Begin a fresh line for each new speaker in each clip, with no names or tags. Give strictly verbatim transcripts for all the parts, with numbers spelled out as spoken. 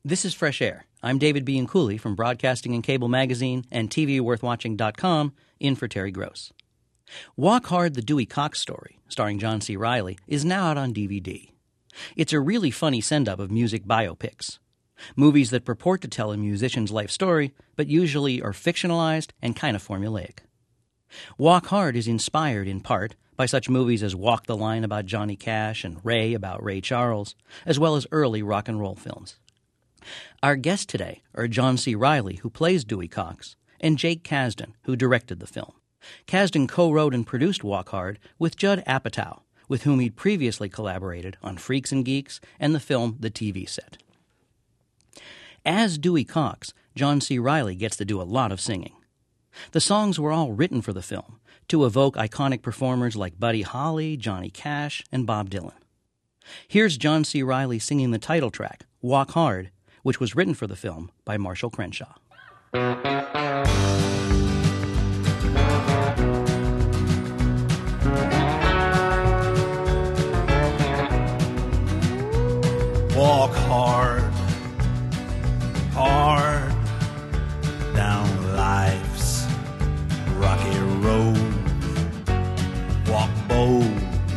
This is Fresh Air. I'm David Bianculli from Broadcasting and Cable Magazine and T V Worth Watching dot com, in for Terry Gross. Walk Hard, the Dewey Cox Story, starring John C. Reilly, is now out on D V D. It's a really funny send-up of music biopics. Movies that purport to tell a musician's life story, but usually are fictionalized and kind of formulaic. Walk Hard is inspired, in part, by such movies as Walk the Line about Johnny Cash and Ray about Ray Charles, as well as early rock and roll films. Our guests today are John C. Reilly, who plays Dewey Cox, and Jake Kasdan, who directed the film. Kasdan co-wrote and produced Walk Hard with Judd Apatow, with whom he'd previously collaborated on Freaks and Geeks and the film The T V Set. As Dewey Cox, John C. Reilly gets to do a lot of singing. The songs were all written for the film to evoke iconic performers like Buddy Holly, Johnny Cash, and Bob Dylan. Here's John C. Reilly singing the title track, Walk Hard, which was written for the film by Marshall Crenshaw.
Walk hard, hard, down life's rocky road. Walk bold,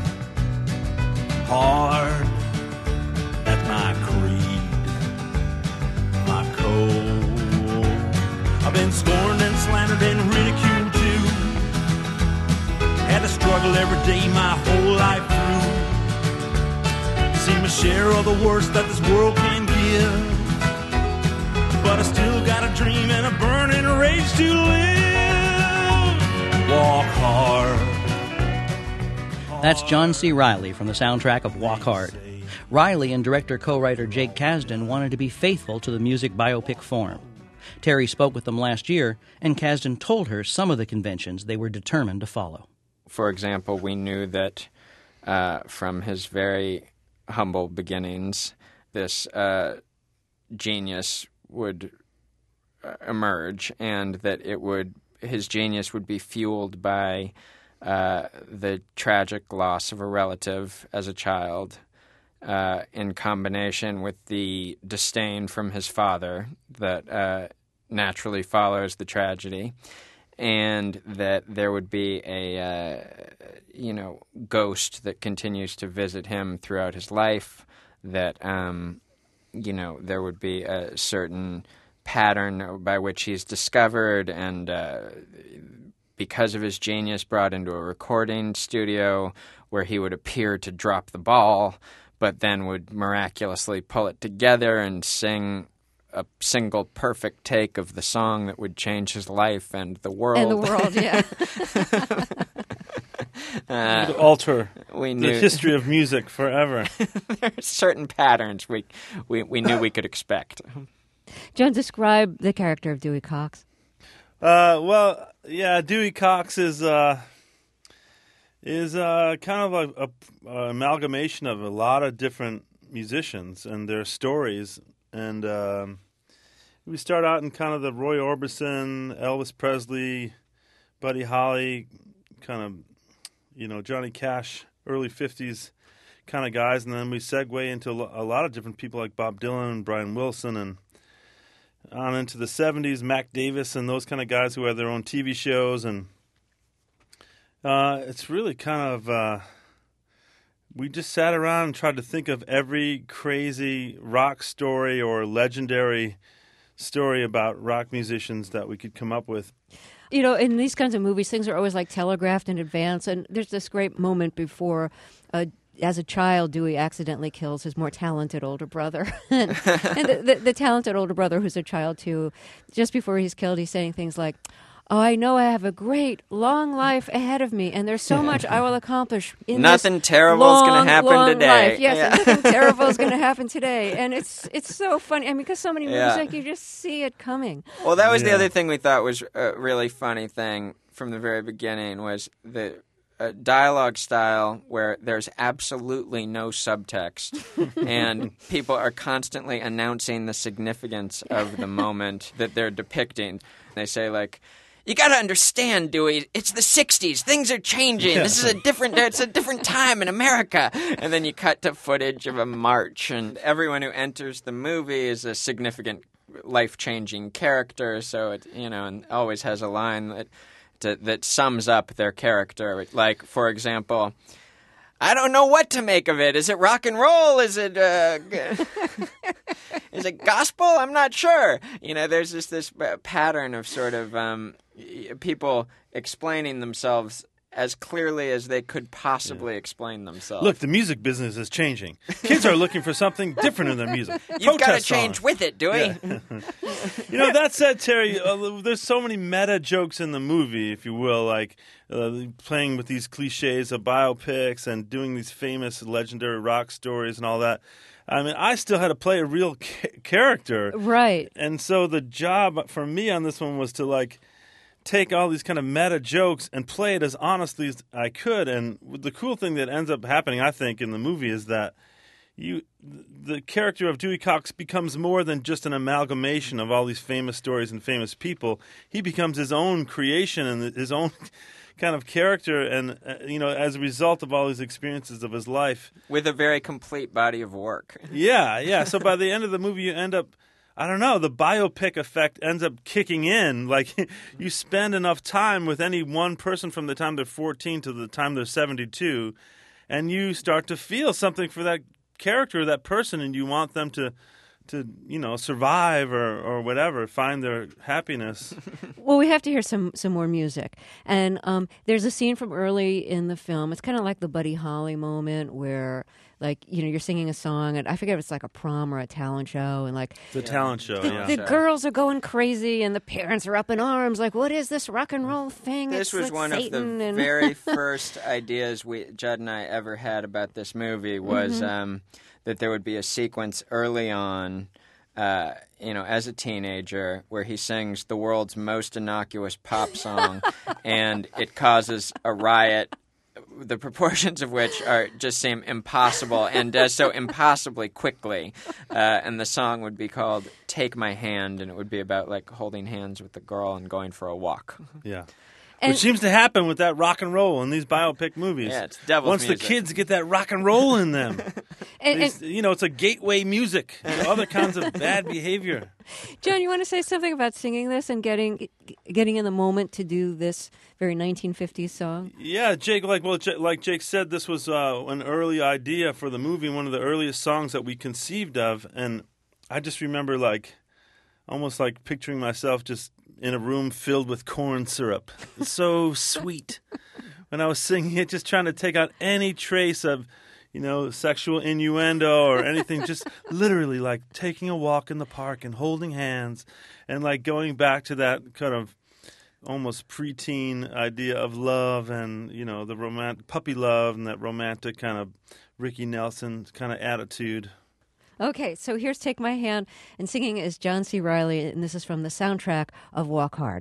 hard, that's my creed, my code. I've been scorned and slandered and ridiculed too. Had to struggle every day my whole life through. Seen my share of the worst that this world can give, but I still got a dream and a burning rage to live. Walk hard.
That's John C. Reilly from the soundtrack of Walk Hard. Reilly and director co-writer Jake Kasdan wanted to be faithful to the music biopic form. Terry spoke with them last year, and Kasdan told her some of the conventions they were determined to follow.
For example, we knew that uh, from his very humble beginnings, this uh, genius would uh, emerge, and that it would his genius would be fueled by uh, the tragic loss of a relative as a child, uh, in combination with the disdain from his father that uh, naturally follows the tragedy, and that there would be a uh, you know ghost that continues to visit him throughout his life, that um, you know there would be a certain pattern by which he's discovered and uh, because of his genius brought into a recording studio where he would appear to drop the ball, but then would miraculously pull it together and sing a single perfect take of the song that would change his life and the world.
And the world, yeah.
uh, would alter
we knew,
the history of music forever.
There are certain patterns we, we, we knew we could expect.
John, describe the character of Dewey Cox.
Uh, well, yeah, Dewey Cox is uh, is uh, kind of a, a, a amalgamation of a lot of different musicians and their stories. And um, we start out in kind of the Roy Orbison, Elvis Presley, Buddy Holly, kind of, you know, Johnny Cash, early fifties kind of guys. And then we segue into a lot of different people like Bob Dylan and Brian Wilson, and on into the seventies, Mac Davis and those kind of guys who have their own T V shows. And uh, it's really kind of... Uh, we just sat around and tried to think of every crazy rock story or legendary story about rock musicians that we could come up with.
You know, in these kinds of movies, things are always like telegraphed in advance. And there's this great moment before, uh, as a child, Dewey accidentally kills his more talented older brother. and and the, the, the talented older brother, who's a child too, just before he's killed, he's saying things like, "Oh, I know I have a great, long life ahead of me, and there's so much I will accomplish in
nothing
this
terrible
long,
is going to happen
long
today."
Life. Yes,
yeah.
nothing terrible is going to happen today. And it's it's so funny. I mean, because so many movies,
Yeah.
like, you just see it coming.
Well, that was the
Yeah.
other thing we thought was a really funny thing from the very beginning was the uh, dialogue style where there's absolutely no subtext and people are constantly announcing the significance of the moment that they're depicting. They say, like, you got to understand, Dewey, it's the sixties. Things are changing.
Yeah.
This is a different, it's a different time in America. And then you cut to footage of a march, and everyone who enters the movie is a significant life-changing character. So it, you know, and always has a line that to, that sums up their character. Like, for example, I don't know what to make of it. Is it rock and roll? Is it uh, is it gospel? I'm not sure. You know, there's just this pattern of sort of um, people explaining themselves as clearly as they could possibly yeah. explain themselves.
Look, the music business is changing. Kids are looking for something different in their music.
You've got to change songs. with it, Dewey.
Yeah. You know, that said, Terry, uh, there's so many meta jokes in the movie, if you will, like uh, playing with these cliches of biopics and doing these famous legendary rock stories and all that. I mean, I still had to play a real ca- character.
Right.
And so the job for me on this one was to, like, take all these kind of meta jokes and play it as honestly as I could. And the cool thing that ends up happening, I think, in the movie is that you, the character of Dewey Cox becomes more than just an amalgamation of all these famous stories and famous people. He becomes his own creation and his own kind of character, and uh, you know, as a result of all these experiences of his life,
with a very complete body of work.
Yeah, yeah. So by the end of the movie, you end up, I don't know, the biopic effect ends up kicking in. Like, you spend enough time with any one person from the time they're fourteen to the time they're seventy-two, and you start to feel something for that character, that person, and you want them to, to you know, survive or, or whatever, find their happiness.
Well, we have to hear some, some more music. And um, there's a scene from early in the film. It's kind of like the Buddy Holly moment where, like, you know, you're singing a song, and I forget if it's like a prom or a talent show, and like
the talent show,
the,
yeah.
the girls are going crazy, and the parents are up in arms, like, what is this rock and roll thing?
This
it's
was
like
one
Satan
of the
and...
very first ideas we Judd and I ever had about this movie was
Mm-hmm.
um, that there would be a sequence early on, uh, you know, as a teenager, where he sings the world's most innocuous pop song, and it causes a riot, the proportions of which are just seem impossible, and does so impossibly quickly. Uh, and the song would be called "Take My Hand," and it would be about like holding hands with the girl and going for a walk.
Yeah.
And-
Which seems to happen with that rock and roll in these biopic movies.
Yeah, it's devil's
Once
music.
the kids get that rock and roll in them,
and,
these,
and,
you know, it's a gateway music to other kinds of bad behavior.
John, you want to say something about singing this and getting getting in the moment to do this very nineteen fifties song?
Yeah, Jake, like well, J- like Jake said, this was uh, an early idea for the movie, one of the earliest songs that we conceived of, and I just remember like almost like picturing myself just in a room filled with corn syrup. So sweet. When I was singing it, just trying to take out any trace of, you know, sexual innuendo or anything, just literally like taking a walk in the park and holding hands and like going back to that kind of almost preteen idea of love and, you know, the romantic puppy love and that romantic kind of Ricky Nelson kind of attitude.
Okay, so here's Take My Hand, and singing is John C. Reilly, and this is from the soundtrack of Walk Hard.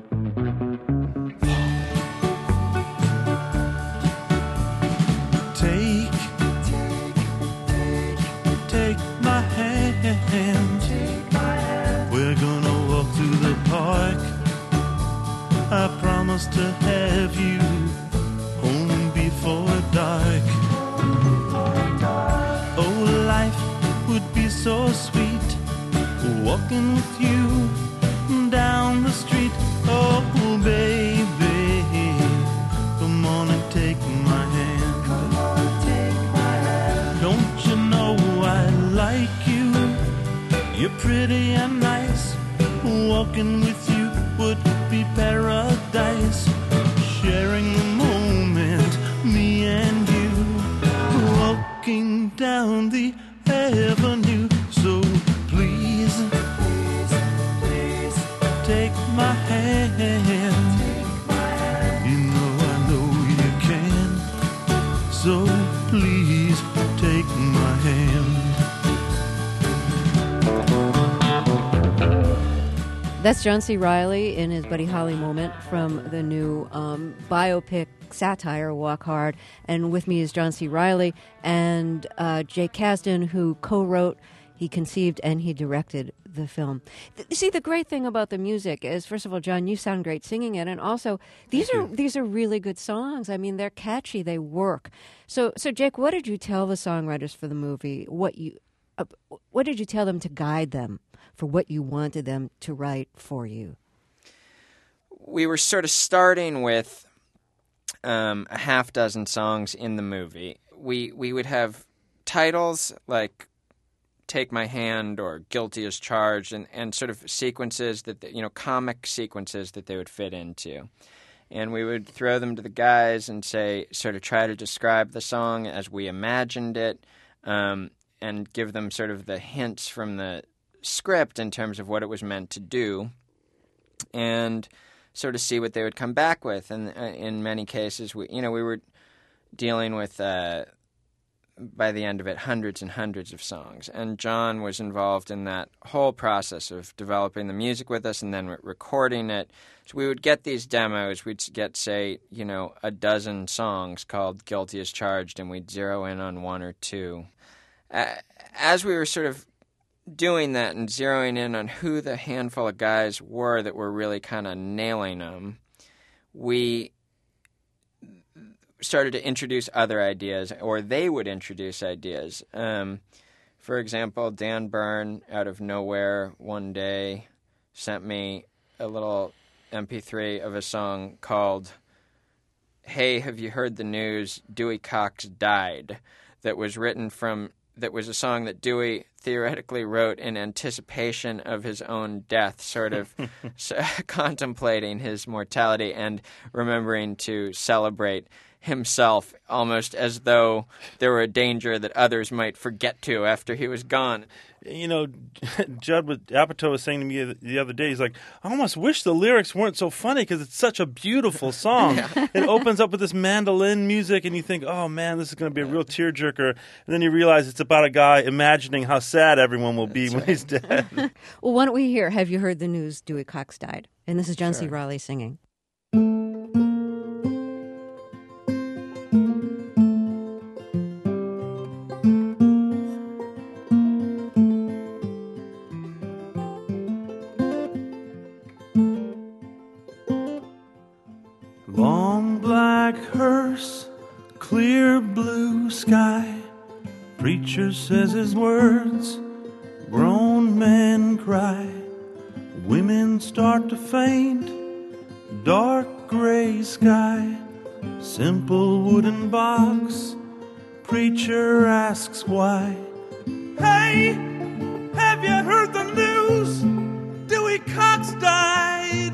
Take, take, take my hand. Take my hand. We're gonna walk through the park. I promise to have you home before dark. Oh, life would be so sweet walking with you down the street. Oh, baby, come on and take my hand. Come on, take my hand. Don't you know I like you? You're pretty and nice. Walking with you would be paradise. Sharing the moment, me and you, walking down the avenue. So please, please, please take my hand. Take my hand. You know I know you can. So please take my hand.
That's John C. Reilly in his Buddy Holly moment from the new um, biopic satire, Walk Hard. And with me is John C. Reilly and uh, Jake Kasdan, who co-wrote He conceived and he directed the film. Th- see, the great thing about the music is, first of all, John, you sound great singing it, and also these
Thank
are
you.
these are really good songs. I mean, they're catchy, they work. So, so Jake, what did you tell the songwriters for the movie? What you, uh, what did you tell them to guide them for what you wanted them to write for you?
We were sort of starting with um, a half dozen songs in the movie. We we would have titles like Take My Hand or Guilty as Charged, and, and sort of sequences that, they, you know, comic sequences that they would fit into. And we would throw them to the guys and say, sort of try to describe the song as we imagined it, um, and give them sort of the hints from the script in terms of what it was meant to do, and sort of see what they would come back with. And uh, in many cases, we, you know, we were dealing with, uh, by the end of it, hundreds and hundreds of songs. And John was involved in that whole process of developing the music with us and then re- recording it. So we would get these demos. We'd get, say, you know, a dozen songs called Guilty as Charged, and we'd zero in on one or two. Uh, as we were sort of doing that and zeroing in on who the handful of guys were that were really kind of nailing them, we started to introduce other ideas, or they would introduce ideas. Um, for example, Dan Byrne, out of nowhere, one day sent me a little M P three of a song called Hey, Have You Heard the News? Dewey Cox Died, that was written from, that was a song that Dewey theoretically wrote in anticipation of his own death, sort of contemplating his mortality and remembering to celebrate himself, almost as though there were a danger that others might forget to after he was gone.
You know, Judd Apatow was saying to me the other day, he's like, I almost wish the lyrics weren't so funny because it's such a beautiful song. Yeah. It opens up with this mandolin music and you think, oh man, this is going to be a real tearjerker. And then you realize it's about a guy imagining how sad everyone will be That's when right. he's dead.
Well, why don't we hear Have You Heard the News? Dewey Cox Died. And this is John sure. C. Reilly singing.
Long black hearse, clear blue sky. Preacher says his words, grown men cry. Women start to faint, dark gray sky. Simple wooden box, preacher asks why. Hey, have you heard the news? Dewey Cox died.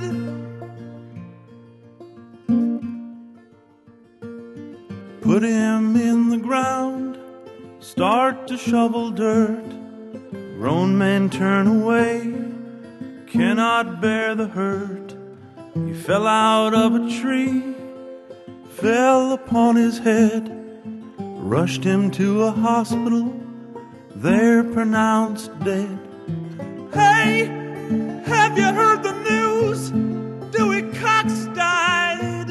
Put him in the ground, start to shovel dirt. Grown men turn away, cannot bear the hurt. He fell out of a tree, fell upon his head. Rushed him to a hospital, there pronounced dead. Hey, have you heard the news? Dewey Cox died.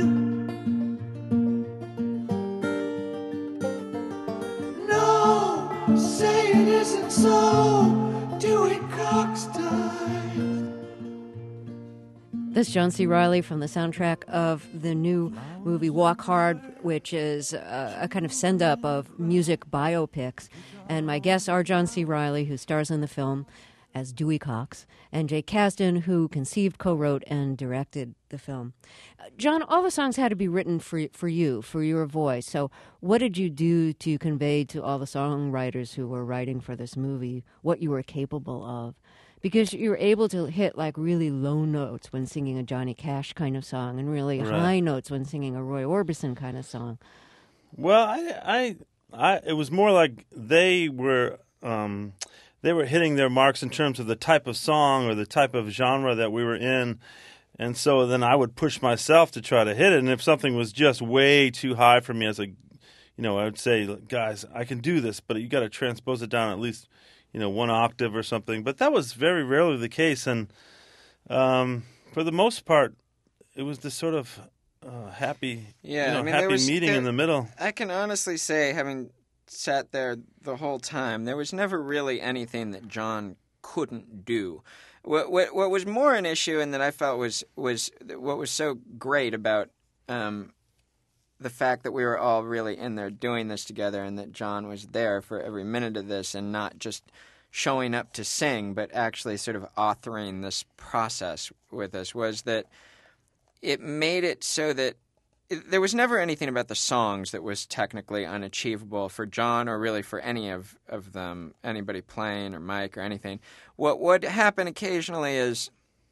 Say it isn't so. Dewey Cox died.
This is John C. Reilly from the soundtrack of the new movie Walk Hard, which is a, a kind of send-up of music biopics. And my guests are John C. Reilly, who stars in the film as Dewey Cox, and Jake Kasdan, who conceived, co-wrote, and directed the film. Uh, John, all the songs had to be written for for you, for your voice. So what did you do to convey to all the songwriters who were writing for this movie what you were capable of? Because you were able to hit like really low notes when singing a Johnny Cash kind of song and really right. high notes when singing a Roy Orbison kind of song.
Well, I, I, I it was more like they were... Um, They were hitting their marks in terms of the type of song or the type of genre that we were in. And so then I would push myself to try to hit it. And if something was just way too high for me as a, you know, I would say, guys, I can do this, but you got to transpose it down at least, you know, one octave or something. But that was very rarely the case. And um, for the most part, it was this sort of uh, happy,
yeah,
you know,
I mean,
happy
was,
meeting
there,
in the middle.
I can honestly say, having sat there the whole time. There was never really anything that John couldn't do. What what, what was more an issue, and that I felt was was what was so great about um, the fact that we were all really in there doing this together, and that John was there for every minute of this, and not just showing up to sing, but actually sort of authoring this process with us, was that it made it so that it, there was never anything about the songs that was technically unachievable for John, or really for any of, of them, anybody playing or Mike or anything. What would happen occasionally is,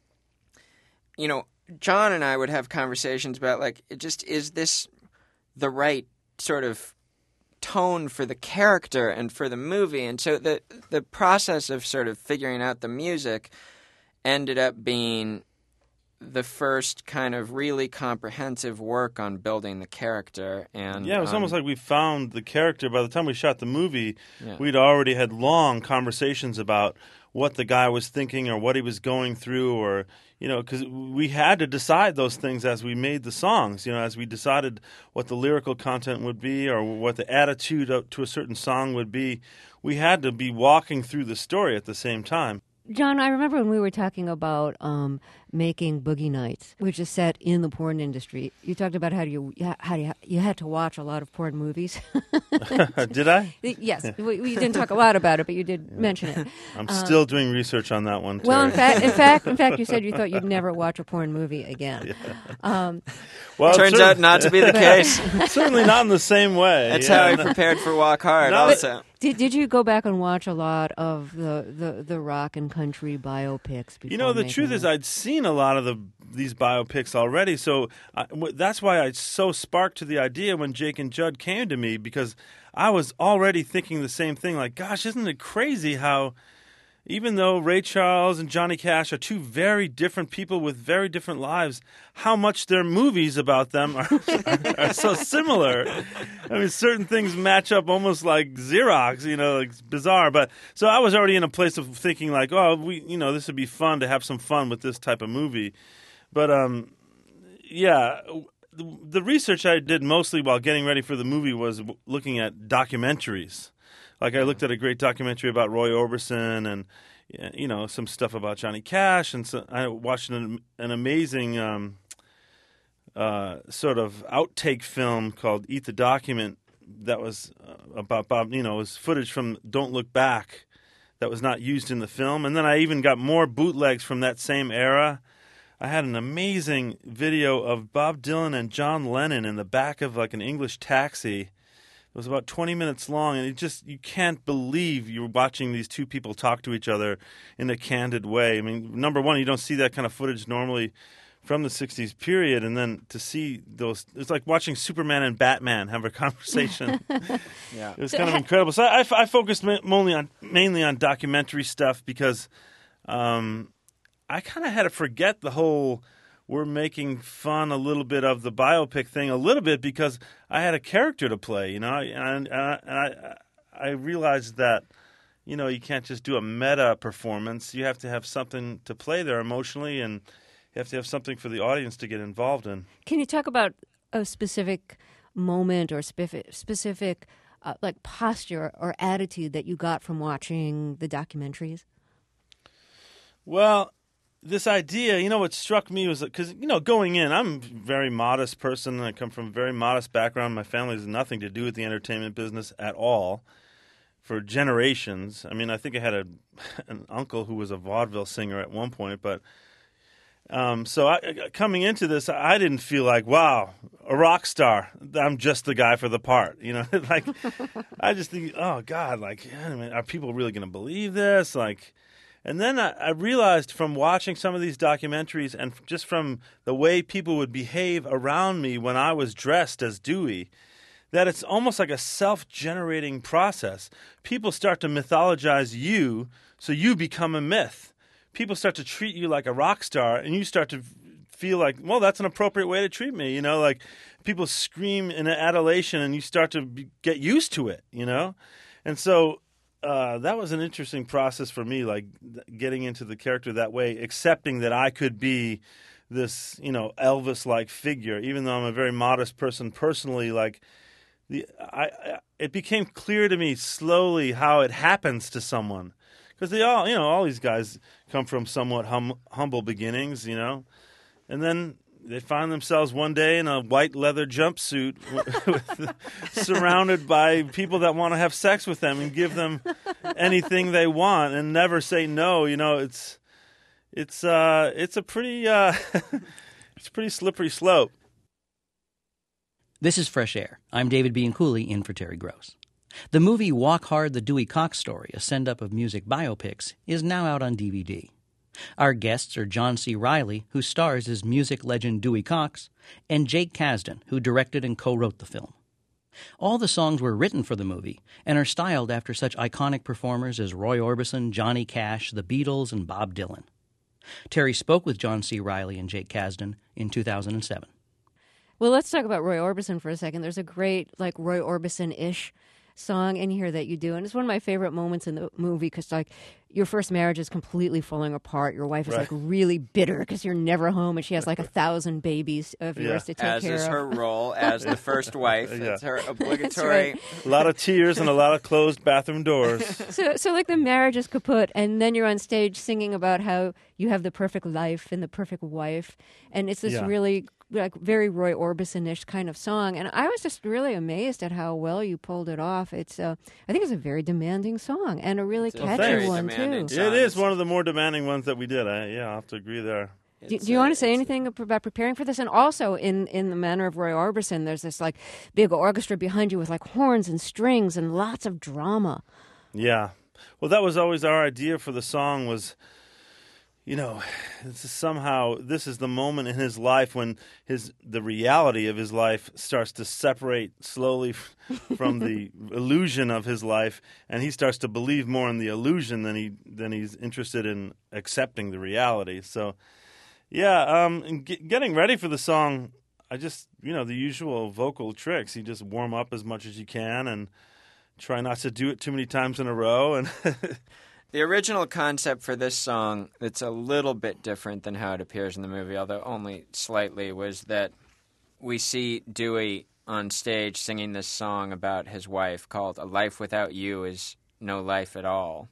you know, John and I would have conversations about, like, it just, is this the right sort of tone for the character and for the movie? And so the the process of sort of figuring out the music ended up being the first kind of really comprehensive work on building the character. And
yeah, it was
um,
almost like we found the character. By the time we shot the movie,
Yeah.
we'd already had long conversations about what the guy was thinking or what he was going through, or, you know, because we had to decide those things as we made the songs, you know, as we decided what the lyrical content would be or what the attitude of, to a certain song would be. We had to be walking through the story at the same time.
John, I remember when we were talking about um, making Boogie Nights, which is set in the porn industry. You talked about how you how you, you had to watch a lot of porn movies.
Did I?
Yes, we, we didn't talk a lot about it, but you did mention it.
I'm still doing research on that one, Terry.
Well, in fact, in fact, in fact, you said you thought you'd never watch a porn movie again. Um,
well,
turns
cer-
out not to be the case.
certainly not in the same way.
That's
yeah.
how he prepared for Walk Hard
No,
also.
Did Did you go back and watch a lot of the, the, the rock and country biopics? Before
You know, the
making
truth is,
them?
I'd seen a lot of the these biopics already, so I, w- that's why I so sparked to the idea when Jake and Judd came to me, because I was already thinking the same thing. Like, gosh, isn't it crazy how, even though Ray Charles and Johnny Cash are two very different people with very different lives, how much their movies about them are, are, are so similar. I mean, certain things match up almost like Xerox, you know, like it's bizarre. But so I was already in a place of thinking like, oh, we, you know, this would be fun to have some fun with this type of movie. But um, yeah, the, the research I did mostly while getting ready for the movie was w- looking at documentaries. Like I looked at a great documentary about Roy Orbison and, you know, some stuff about Johnny Cash. And so I watched an, an amazing um, uh, sort of outtake film called Eat the Document that was uh, about Bob, you know, it was footage from Don't Look Back that was not used in the film. And then I even got more bootlegs from that same era. I had an amazing video of Bob Dylan and John Lennon in the back of like an English taxi. It was about twenty minutes long, and it just, you can't believe you're watching these two people talk to each other in a candid way. I mean, number one, you don't see that kind of footage normally from the sixties period, and then to see those, it's like watching Superman and Batman have a conversation.
Yeah.
It was kind of incredible. So I, I focused mainly on, mainly on documentary stuff because um, I kind of had to forget the whole we're making fun a little bit of the biopic thing a little bit because I had a character to play, you know, and, and, I, and I, I realized that, you know, you can't just do a meta performance. You have to have something to play there emotionally, and you have to have something for the audience to get involved in.
Can you talk about a specific moment or specific, specific uh, like posture or attitude that you got from watching the documentaries?
Well, this idea, you know, what struck me was because, you know, going in, I'm a very modest person. I come from a very modest background. My family has nothing to do with the entertainment business at all for generations. I mean, I think I had a, an uncle who was a vaudeville singer at one point, but um, so I, coming into this, I didn't feel like, wow, a rock star. I'm just the guy for the part, you know. Like, I just think, oh God, like, I mean, are people really going to believe this? Like. And then I, I realized from watching some of these documentaries and just from the way people would behave around me when I was dressed as Dewey, that it's almost like a self-generating process. People start to mythologize you, so you become a myth. People start to treat you like a rock star, and you start to feel like, well, that's an appropriate way to treat me. You know, like people scream in adulation, and you start to be, get used to it, you know? And so Uh, that was an interesting process for me, like getting into the character that way, accepting that I could be this, you know, Elvis-like figure, even though I'm a very modest person personally. Like the I, I it became clear to me slowly how it happens to someone, because they all you know all these guys come from somewhat hum, humble beginnings, you know, and then they find themselves one day in a white leather jumpsuit, with, surrounded by people that want to have sex with them and give them anything they want and never say no. You know, it's it's uh, it's a pretty uh, it's a pretty slippery slope.
This is Fresh Air. I'm David Bianculli, in for Terry Gross. The movie Walk Hard, the Dewey Cox Story, a send-up of music biopics, is now out on D V D. Our guests are John C. Reilly, who stars as music legend Dewey Cox, and Jake Kasdan, who directed and co-wrote the film. All the songs were written for the movie and are styled after such iconic performers as Roy Orbison, Johnny Cash, the Beatles, and Bob Dylan. Terry spoke with John C. Reilly and Jake Kasdan in two thousand seven.
Well, let's talk about Roy Orbison for a second. There's a great, like, Roy Orbison-ish song in here that you do, and it's one of my favorite moments in the movie because, like, your first marriage is completely falling apart. Your wife is,
right.
like, really bitter because you're never home, and she has, like, a thousand babies of yours
Yeah.
to take
As
care
is
of.
her role as the first wife.
Yeah.
It's her obligatory.
right.
A lot of tears and a lot of closed bathroom doors.
So, so like the marriage is kaput, and then you're on stage singing about how you have the perfect life and the perfect wife, and it's this
Yeah.
really like very Roy Orbison-ish kind of song. And I was just really amazed at how well you pulled it off. It's, uh, I think, it's a very demanding song and a really
It's a
catchy
very
one
demanding
too.
song.
It is one of the more demanding ones that we did. I, yeah, I'll have to agree there.
Do,
It's,
do you
uh,
want to say
it's-
anything about preparing for this? And also, in, in the manner of Roy Orbison, there's this like big orchestra behind you with like horns and strings and lots of drama.
Yeah. Well, that was always our idea for the song was, you know, this is somehow this is the moment in his life when his the reality of his life starts to separate slowly f- from the illusion of his life, and he starts to believe more in the illusion than he than he's interested in accepting the reality. So, yeah, um, and get, getting ready for the song, I just you know the usual vocal tricks. You just warm up as much as you can and try not to do it too many times in a row, and.
The original concept for this song, that's a little bit different than how it appears in the movie, although only slightly, was that we see Dewey on stage singing this song about his wife called A Life Without You Is No Life at All.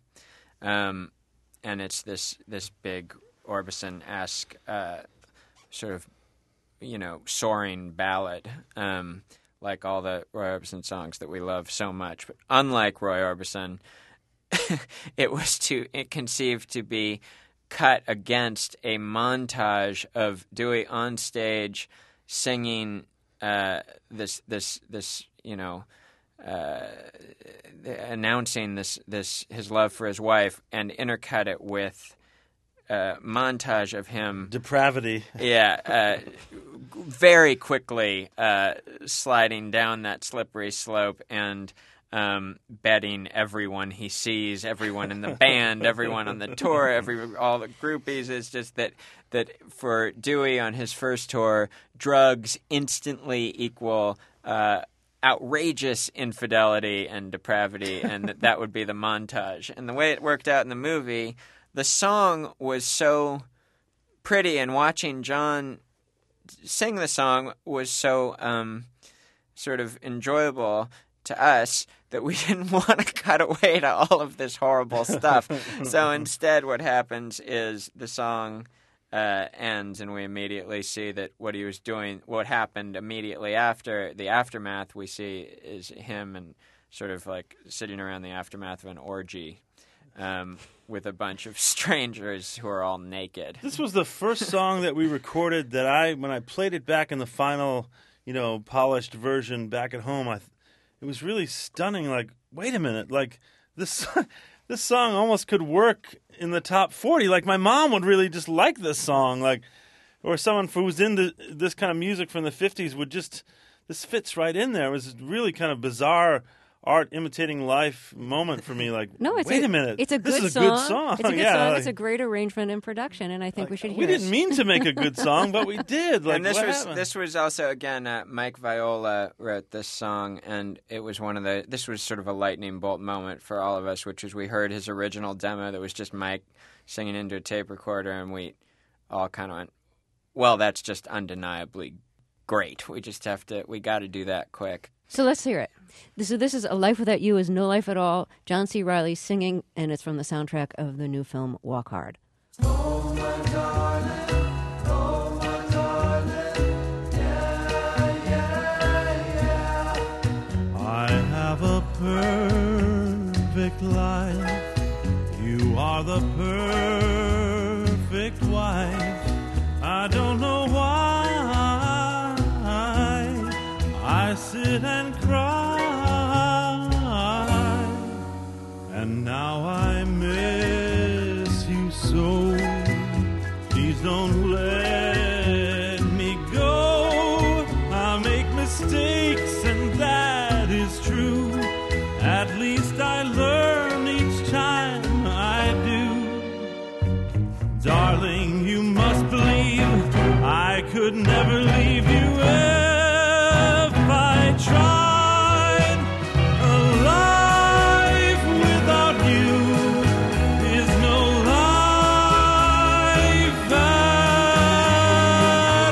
Um, and it's this this big Orbison-esque uh, sort of, you know, soaring ballad, um, like all the Roy Orbison songs that we love so much. But unlike Roy Orbison, it was to it conceived to be cut against a montage of Dewey on stage singing uh, this this this you know uh, announcing this this his love for his wife, and intercut it with a montage of him
Depravity.
yeah uh, very quickly uh, sliding down that slippery slope and Um, betting everyone he sees, everyone in the band, everyone on the tour, every all the groupies. Is just that that for Dewey on his first tour, drugs instantly equal uh, outrageous infidelity and depravity, and that that would be the montage. And the way it worked out in the movie, the song was so pretty, and watching John sing the song was so um, sort of enjoyable to us that we didn't want to cut away to all of this horrible stuff. So instead what happens is the song uh, ends and we immediately see that what he was doing, what happened immediately after, the aftermath we see is him and sort of like sitting around the aftermath of an orgy um, with a bunch of strangers who are all naked.
This was the first song that we recorded that I, when I played it back in the final, you know, polished version back at home, I, it was really stunning. Like, wait a minute, like this, this song almost could work in the top forty. Like, my mom would really just like this song, like, or someone who was into this kind of music from the fifties would just. This fits right in there. It was really kind of bizarre. Art imitating life moment for me. Like,
No, it's
wait
a,
a minute,
It's a good
this is
song.
a good song.
It's a good
yeah,
song.
like,
It's a great arrangement and production, and I think we should hear
we didn't
it.
mean to make a good song, but we did. Like,
and this
what
was
happened?
this was also again uh, Mike Viola wrote this song, and it was one of the this was sort of a lightning bolt moment for all of us, which was we heard his original demo that was just Mike singing into a tape recorder, and we all kind of went, "Well, that's just undeniably great. We just have to, we got to do that quick.
So let's hear it. So this is A Life Without You is No Life at All. John C. Reilly singing, and it's from the soundtrack of the new film Walk Hard.
Oh, my darling, oh, my darling, yeah, yeah, yeah. I have a perfect life. You are the perfect wife. I don't know why I sit and cry, and now I miss you so. Please don't let me go. I make mistakes, and that is true. At least I learn each time I do. Darling, you must believe I could never leave you if I tried. A life without you is no life at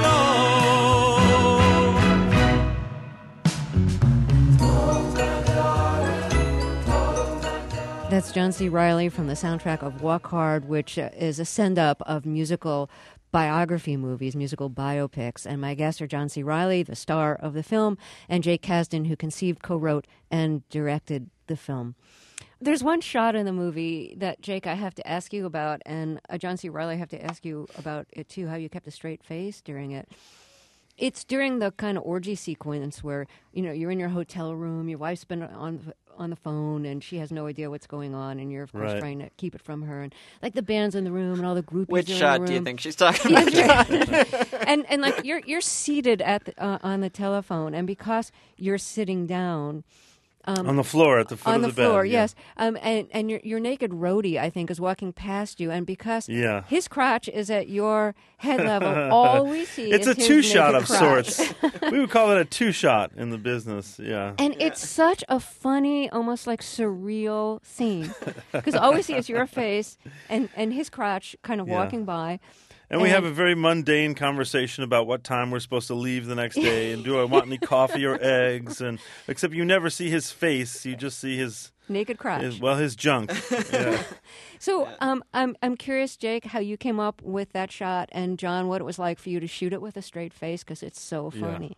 all.
That's John C. Reilly from the soundtrack of Walk Hard, which uh, is a send-up of musical biography movies, musical biopics. And my guests are John C. Reilly, the star of the film, and Jake Kasdan, who conceived, co-wrote, and directed the film. There's one shot in the movie that, Jake, I have to ask you about, and uh, John C. Reilly, I have to ask you about it, too, how you kept a straight face during it. It's during the kind of orgy sequence where, you know, you're in your hotel room, your wife's been on on the phone, and she has no idea what's going on, and you're, of course,
Right.
trying to keep it from her. And, like, the band's in the room, and all the groupies
Which
are in
shot
the
do you
room.
think she's talking about?
and, and, like, you're you're seated at the, uh, on the telephone, and because you're sitting down... Um,
on the floor at the foot
on
of
the,
the,
floor,
bed. yeah.
yes. Um, and and your your naked roadie, I think, is walking past you, and because
Yeah.
his crotch is at your head level, all we see
It's
is
a
his
two-shot
naked
of
crotch.
sorts. We would call it a two-shot in the business. Yeah.
And it's such a funny, almost like surreal scene, because all we see is your face and, and his crotch kind of
Yeah.
walking by.
And we
And-
have a very mundane conversation about what time we're supposed to leave the next day, and do I want any coffee or eggs? And except you never see his face; you just see his,
Naked crotch.
his well, his junk. Yeah.
So um, I'm I'm curious, Jake, how you came up with that shot, and John, what it was like for you to shoot it with a straight face, because it's so
Yeah.
funny.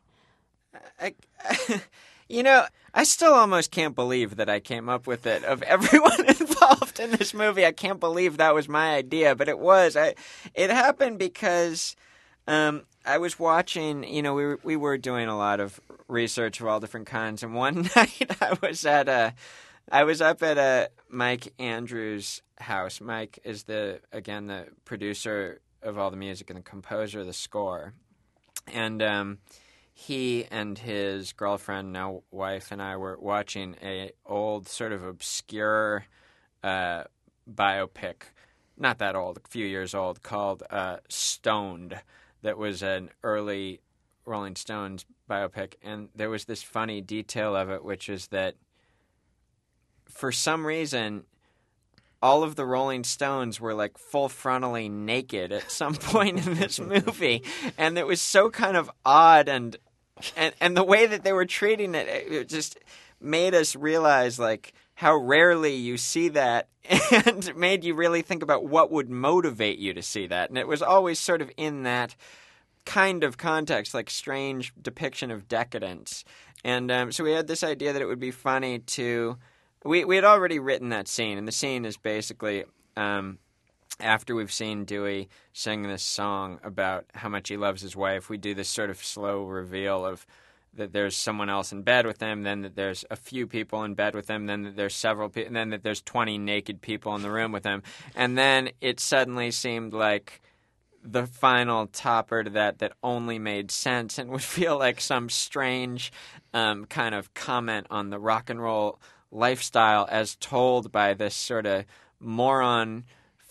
I, you know, I still almost can't believe that I came up with it. Of everyone involved in this movie, I can't believe that was my idea, but it was. I, it happened because um, I was watching. You know, we were, we were doing a lot of research of all different kinds, and one night I was at a, I was up at a Mike Andrews' house. Mike is the again the producer of all the music and the composer of the score, and. Um, He and his girlfriend, now wife, and I were watching a old, sort of obscure uh, biopic, not that old, a few years old, called uh, Stoned, that was an early Rolling Stones biopic. And there was this funny detail of it, which is that for some reason, all of the Rolling Stones were like full frontally naked at some point in this movie. And it was so kind of odd, and and and the way that they were treating it, it just made us realize like how rarely you see that, and made you really think about what would motivate you to see that. And it was always sort of in that kind of context, like strange depiction of decadence. And um, so we had this idea that it would be funny to we we had already written that scene, and the scene is basically um, after we've seen Dewey sing this song about how much he loves his wife, we do this sort of slow reveal of that there's someone else in bed with him, then that there's a few people in bed with him, then that there's several people, and then that there's twenty naked people in the room with him. And then it suddenly seemed like the final topper to that that only made sense and would feel like some strange um, kind of comment on the rock and roll lifestyle as told by this sort of moron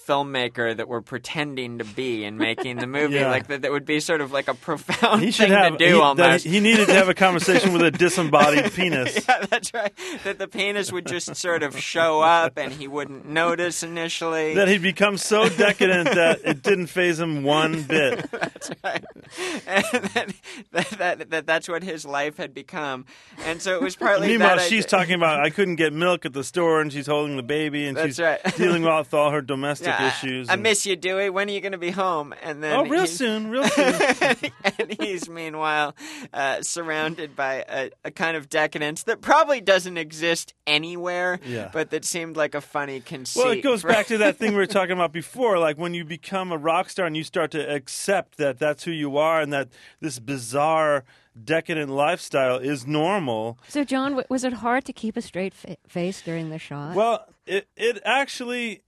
filmmaker that we're pretending to be in making the movie.
Yeah.
Like that, that would be sort of like a profound
He should
thing
have.
to do
he,
almost.
that he needed to have a conversation with a disembodied penis.
Yeah, that's right. That the penis would just sort of show up and he wouldn't notice initially.
That he'd become so decadent that it didn't faze him one bit.
That's right. And that, that, that, that that's what his life had become. And so it was partly
Meanwhile,
that
she's
I,
talking about I couldn't get milk at the store, and she's holding the baby, and
That's
she's
right.
dealing with all her domestic
yeah,
issues.
I, I
and-
miss you, Dewey. When are you going to be home? And then
Oh, real
he's-
soon, real soon.
and he's meanwhile uh, surrounded by a, a kind of decadence that probably doesn't exist anywhere,
Yeah.
but that seemed like a funny conceit.
Well, it goes
for-
back to that thing we were talking about before. Like when you become a rock star and you start to accept that that's who you are and that this bizarre, decadent lifestyle is normal.
So, John, w- was it hard to keep a straight fa- face during the shot?
Well, it it actually,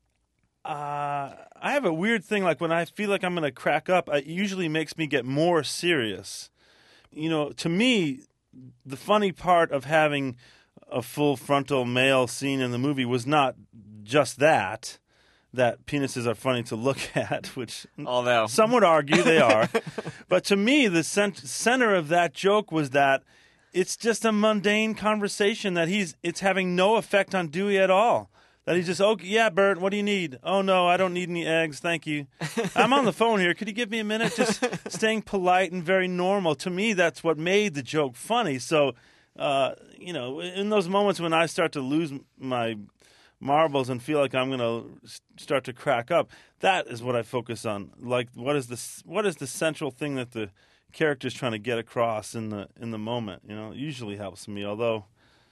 uh, I have a weird thing. Like when I feel like I'm going to crack up, it usually makes me get more serious. You know, to me, the funny part of having a full frontal male scene in the movie was not just that, that penises are funny to look at, which
Although
some would argue they are. But to me, the cent- center of that joke was that it's just a mundane conversation that he's it's having no effect on Dewey at all. That he's just, oh, yeah, Bert, what do you need? Oh, no, I don't need any eggs, thank you. I'm on the phone here. Could you give me a minute? Just staying polite and very normal. To me, that's what made the joke funny. So, uh, you know, in those moments when I start to lose my marbles and feel like I'm going to start to crack up, that is what I focus on. Like, what is the what is the central thing that the character's trying to get across in the in the moment? You know, it usually helps me, although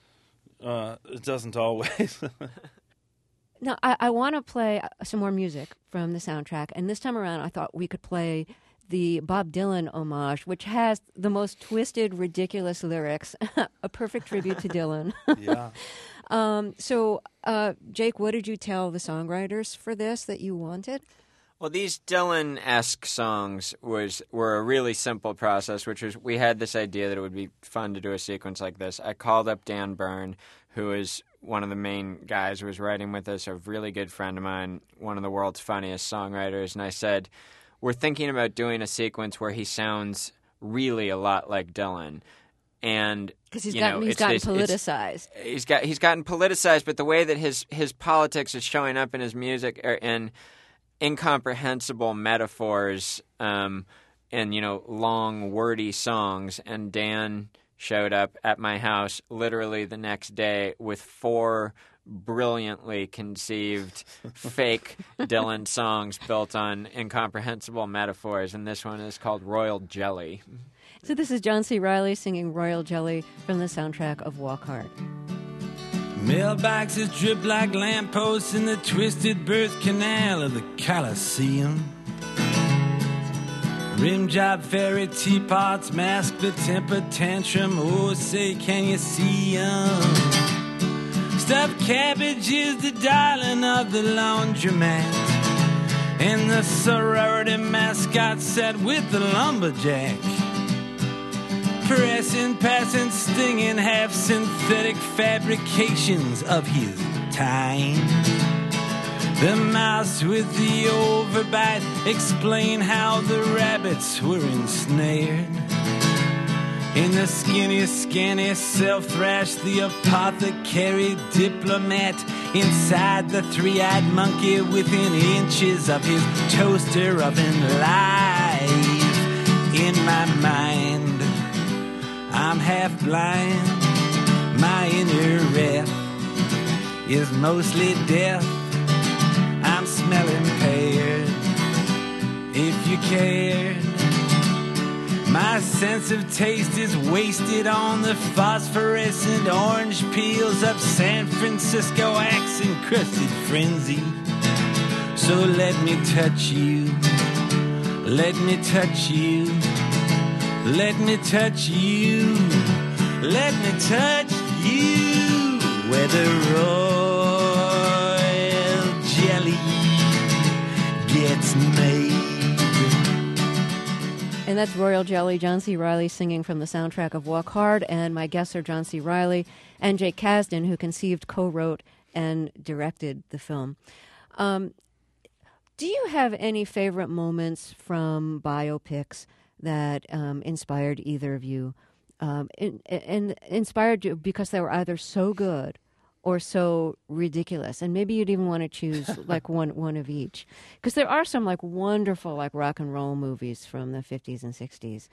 uh, it doesn't always.
Now, I, I want to play some more music from the soundtrack, and this time around I thought we could play the Bob Dylan homage, which has the most twisted, ridiculous lyrics, a perfect tribute to Dylan.
Yeah.
um, so, uh, Jake, what did you tell the songwriters for this that you wanted?
Well, these Dylan-esque songs was were a really simple process, which was we had this idea that it would be fun to do a sequence like this. I called up Dan Byrne, who is one of the main guys who was writing with us, a really good friend of mine, one of the world's funniest songwriters, and I said, we're thinking about doing a sequence where he sounds really a lot like Dylan. And
Because he's
you
gotten
know,
he's
it's
gotten
this- it's-
politicized.
He's got he's gotten politicized, but the way that his his politics is showing up in his music are in incomprehensible metaphors, um, and you know, long wordy songs. And Dan showed up at my house literally the next day with four brilliantly conceived fake Dylan songs built on incomprehensible metaphors, and this one is called Royal Jelly.
So this is John C. Reilly singing Royal Jelly from the soundtrack of Walk Hard.
Mailboxes drip like lampposts in the twisted birth canal of the Colosseum. Rim job fairy teapots mask the temper tantrum. Oh, say, can you see 'em? Stuffed cabbage is the darling of the laundromat, and the sorority mascot sat with the lumberjack. Pressing, passing, stinging, half-synthetic fabrications of his time. The mouse with the overbite explain how the rabbits were ensnared. In the skinny, scanny self-thrash, the apothecary diplomat inside the three-eyed monkey within inches of his toaster oven life. In my mind, I'm half blind. My inner ref is mostly deaf. I'm smelling pears. If you cared, my sense of taste is wasted on the phosphorescent orange peels of San Francisco axe-encrusted frenzy. So let me touch you. Let me touch you. Let me touch you. Let me touch you. Where the royal jelly gets made.
And that's Royal Jelly, John C. Reilly singing from the soundtrack of Walk Hard. And my guests are John C. Reilly and Jake Kasdan, who conceived, co-wrote, and directed the film. Um, Do you have any favorite moments from biopics that um, inspired either of you? Um, and, and inspired you because they were either so good or so ridiculous, and maybe you'd even want to choose like one one of each, because there are some like wonderful like rock and roll movies from the fifties and sixties.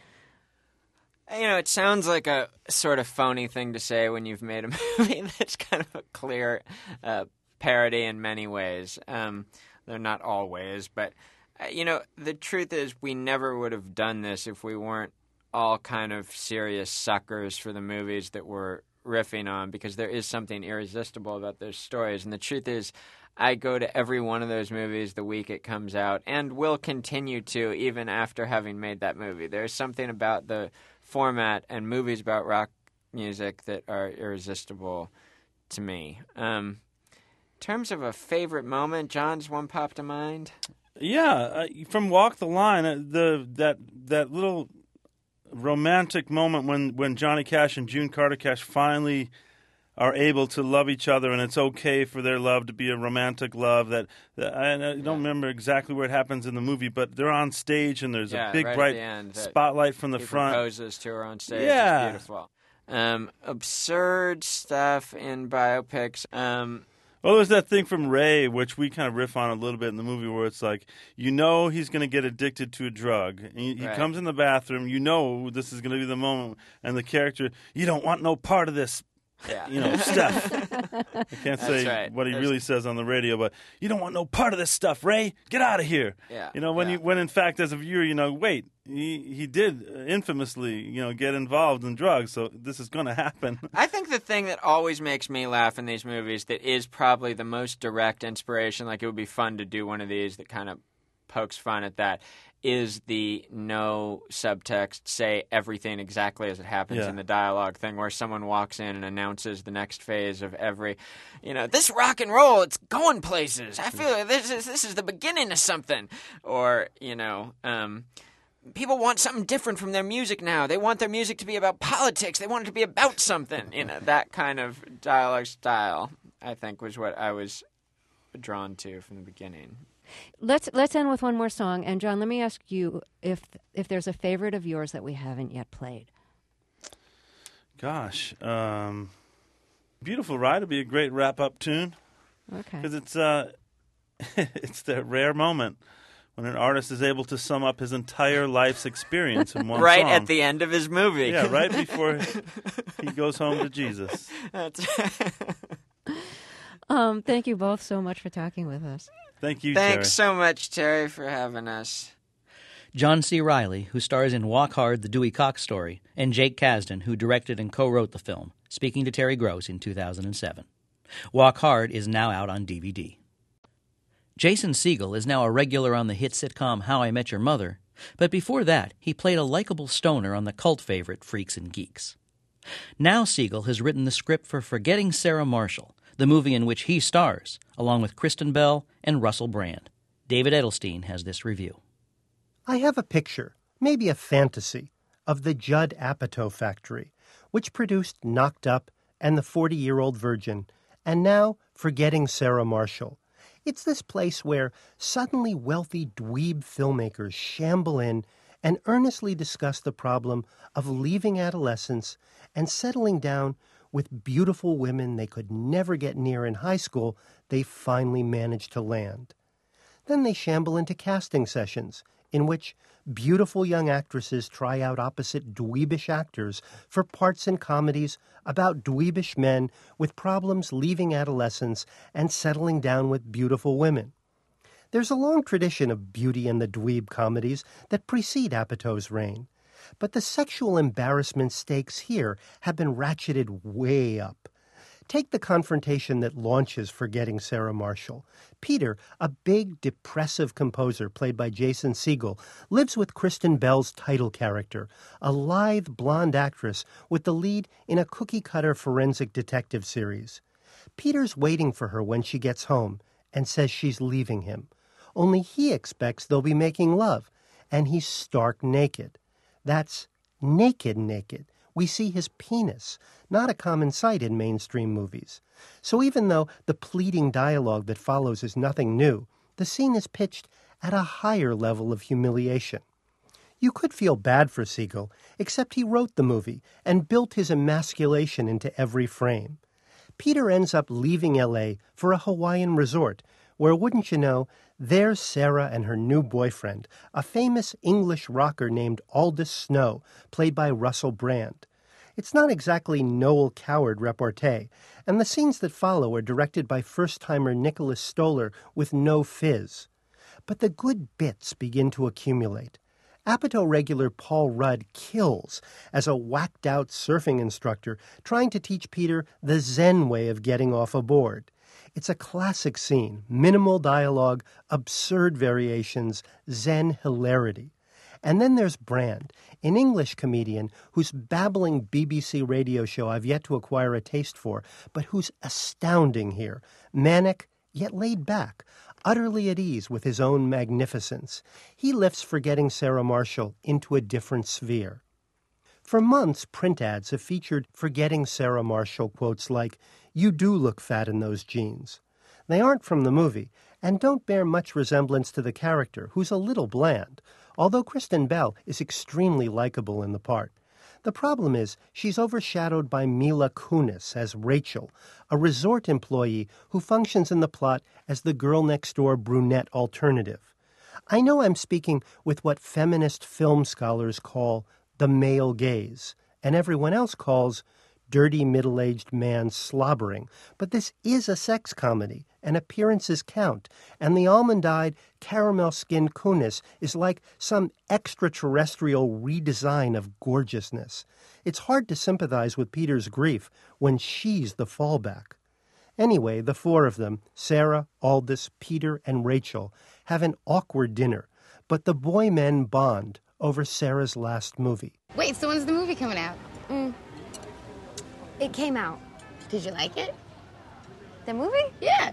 You know, it sounds like a sort of phony thing to say when you've made a movie that's kind of a clear uh, parody in many ways. Um, they're not always, but uh, you know, the truth is we never would have done this if we weren't all kind of serious suckers for the movies that we're riffing on, because there is something irresistible about those stories. And the truth is, I go to every one of those movies the week it comes out, and will continue to even after having made that movie. There's something about the format and movies about rock music that are irresistible to me. Um, in terms of a favorite moment, John's one popped to mind?
Yeah, uh, from Walk the Line, uh, the that that little romantic moment when, when Johnny Cash and June Carter Cash finally are able to love each other, and it's okay for their love to be a romantic love. That, that I, I don't yeah. remember exactly where it happens in the movie, but they're on stage and there's
yeah,
a big
right
bright
end,
spotlight from the
he
front.
He proposes to her on stage.
Yeah,
it's beautiful. Um, absurd stuff in biopics. Um,
Well, there's that thing from Ray, which we kind of riff on a little bit in the movie, where it's like, you know he's going to get addicted to a drug. And he, he
right.
comes in the bathroom, you know this is going to be the moment, and the character, you don't want no part of this,
yeah.
you know, stuff. I can't say
right.
what he
There's...
really says on the radio, but you don't want no part of this stuff, Ray. Get out of here.
Yeah.
You know, when
yeah.
you when in fact, as a viewer, you know, wait, he he did infamously, you know, get involved in drugs, so this is going to happen.
I think the thing that always makes me laugh in these movies, that is probably the most direct inspiration, like it would be fun to do one of these that kind of pokes fun at that, is the no subtext, say everything exactly as it happens
yeah.
in the dialogue thing, where someone walks in and announces the next phase of every, you know, this rock and roll, it's going places. I feel like this is this is the beginning of something. Or, you know, um, people want something different from their music now. They want their music to be about politics. They want it to be about something. You know, that kind of dialogue style, I think, was what I was drawn to from the beginning.
Let's let's end with one more song. And John, let me ask you if if there's a favorite of yours that we haven't yet played.
Gosh, um, Beautiful Ride would be a great wrap-up tune.
Okay.
Because it's uh, it's the rare moment when an artist is able to sum up his entire life's experience in one
right
song.
Right at the end of his movie.
Yeah, right before he goes home to Jesus.
That's
um, thank you both so much for talking with us.
Thank you,
Thanks
Terry.
so much, Terry, for having us.
John C. Reilly, who stars in Walk Hard, the Dewey Cox Story, and Jake Kasdan, who directed and co-wrote the film, speaking to Terry Gross in two thousand seven. Walk Hard is now out on D V D. Jason Segel is now a regular on the hit sitcom How I Met Your Mother, but before that, he played a likable stoner on the cult favorite Freaks and Geeks. Now Segel has written the script for Forgetting Sarah Marshall, the movie in which he stars, along with Kristen Bell and Russell Brand. David Edelstein has this review.
I have a picture, maybe a fantasy, of the Judd Apatow factory, which produced Knocked Up and The forty-Year-Old Virgin, and now Forgetting Sarah Marshall. It's this place where suddenly wealthy dweeb filmmakers shamble in and earnestly discuss the problem of leaving adolescence and settling down with beautiful women they could never get near in high school they finally managed to land. Then they shamble into casting sessions in which beautiful young actresses try out opposite dweebish actors for parts in comedies about dweebish men with problems leaving adolescence and settling down with beautiful women. There's a long tradition of Beauty and the Dweeb comedies that precede Apatow's reign, but the sexual embarrassment stakes here have been ratcheted way up. Take the confrontation that launches Forgetting Sarah Marshall. Peter, a big, depressive composer played by Jason Segel, lives with Kristen Bell's title character, a lithe, blonde actress with the lead in a cookie-cutter forensic detective series. Peter's waiting for her when she gets home and says she's leaving him. Only he expects they'll be making love, and he's stark naked. That's naked naked. We see his penis, not a common sight in mainstream movies. So even though the pleading dialogue that follows is nothing new, the scene is pitched at a higher level of humiliation. You could feel bad for Siegel, except he wrote the movie and built his emasculation into every frame. Peter ends up leaving L A for a Hawaiian resort, where, wouldn't you know, there's Sarah and her new boyfriend, a famous English rocker named Aldous Snow, played by Russell Brand. It's not exactly Noel Coward repartee, and the scenes that follow are directed by first-timer Nicholas Stoller with no fizz. But the good bits begin to accumulate. Apatow regular Paul Rudd kills as a whacked-out surfing instructor trying to teach Peter the Zen way of getting off a board. It's a classic scene, minimal dialogue, absurd variations, Zen hilarity. And then there's Brand, an English comedian whose babbling B B C radio show I've yet to acquire a taste for, but who's astounding here, manic yet laid back, utterly at ease with his own magnificence. He lifts Forgetting Sarah Marshall into a different sphere. For months, print ads have featured Forgetting Sarah Marshall quotes like, "You do look fat in those jeans." They aren't from the movie, and don't bear much resemblance to the character, who's a little bland, although Kristen Bell is extremely likable in the part. The problem is she's overshadowed by Mila Kunis as Rachel, a resort employee who functions in the plot as the girl-next-door brunette alternative. I know I'm speaking with what feminist film scholars call the male gaze, and everyone else calls dirty middle-aged man slobbering, but this is a sex comedy, and appearances count, and the almond-eyed, caramel-skinned Kunis is like some extraterrestrial redesign of gorgeousness. It's hard to sympathize with Peter's grief when she's the fallback. Anyway, the four of them, Sarah, Aldous, Peter, and Rachel, have an awkward dinner, but the boy-men bond over Sarah's last movie.
Wait, so when's the movie coming out?
Mm. It came out.
Did you like it?
The movie?
Yeah.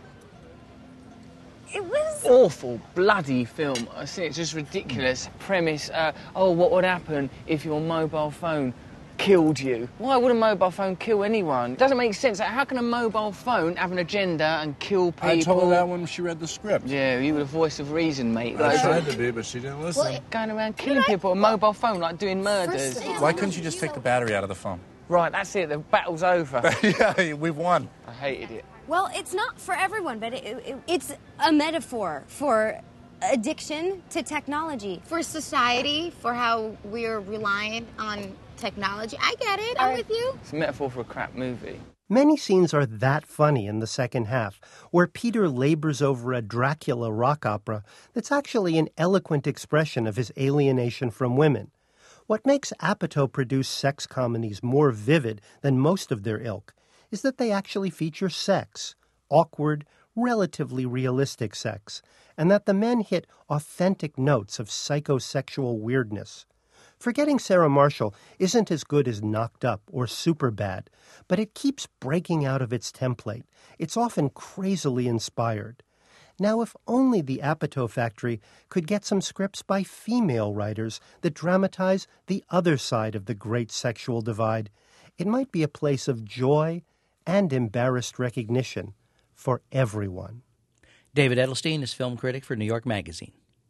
It was...
Awful, bloody film. I think it's just ridiculous. Premise, uh, oh, what would happen if your mobile phone killed you? Why would a mobile phone kill anyone? It doesn't make sense. How can a mobile phone have an agenda and kill people?
I told her that when she read the script.
Yeah, you were the voice of reason, mate.
I
Like,
tried to be, but she didn't listen.
well, going around killing people, a mobile phone, like doing murders.
Why couldn't you just take the battery out of the phone?
Right, that's it. The battle's over.
Yeah, we've won.
I hated it.
Well, it's not for everyone, but it, it, it's a metaphor for addiction to technology.
For society, for how we're reliant on technology. I get it. I'm with you.
It's a metaphor for a crap movie.
Many scenes are that funny in the second half, where Peter labors over a Dracula rock opera that's actually an eloquent expression of his alienation from women. What makes Apatow produce sex comedies more vivid than most of their ilk is that they actually feature sex, awkward, relatively realistic sex, and that the men hit authentic notes of psychosexual weirdness. Forgetting Sarah Marshall isn't as good as Knocked Up or Superbad, but it keeps breaking out of its template. It's often crazily inspired. Now, if only the Apatow Factory could get some scripts by female writers that dramatize the other side of the great sexual divide, it might be a place of joy and embarrassed recognition for everyone.
David Edelstein is film critic for New York Magazine.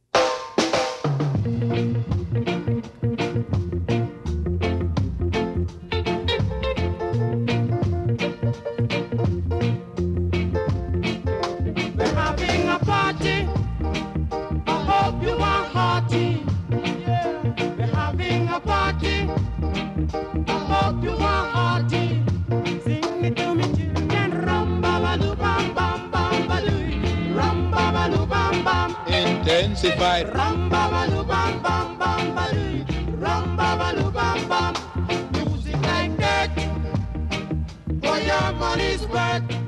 Intensified. Rum-ba-ba-loo, bam-bam-ba-loo, rum-ba-ba-loo, bam-bam. Music like that, for your money's worth.